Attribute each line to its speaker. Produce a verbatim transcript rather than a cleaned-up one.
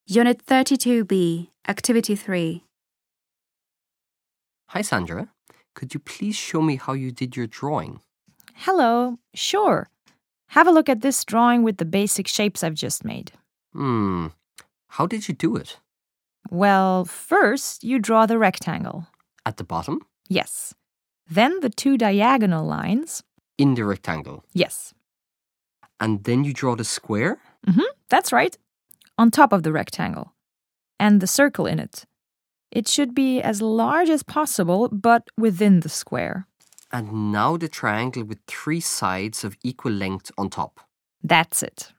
Speaker 1: Unit thirty-two B, Activity three.
Speaker 2: Hi, Sandra. Could you please show me how you did your drawing?
Speaker 3: Hello, sure. Have a look at this drawing with the basic shapes I've just made.
Speaker 2: Hmm. How did you do it?
Speaker 3: Well, first you draw the rectangle.
Speaker 2: At the bottom?
Speaker 3: Yes. Then the two diagonal lines.
Speaker 2: In the rectangle.
Speaker 3: Yes.
Speaker 2: And then you draw the square?
Speaker 3: Mm-hmm, that's right. On top of the rectangle. And the circle in it. It should be as large as possible, but within the square.
Speaker 2: And now the triangle with three sides of equal length on top.
Speaker 3: That's it.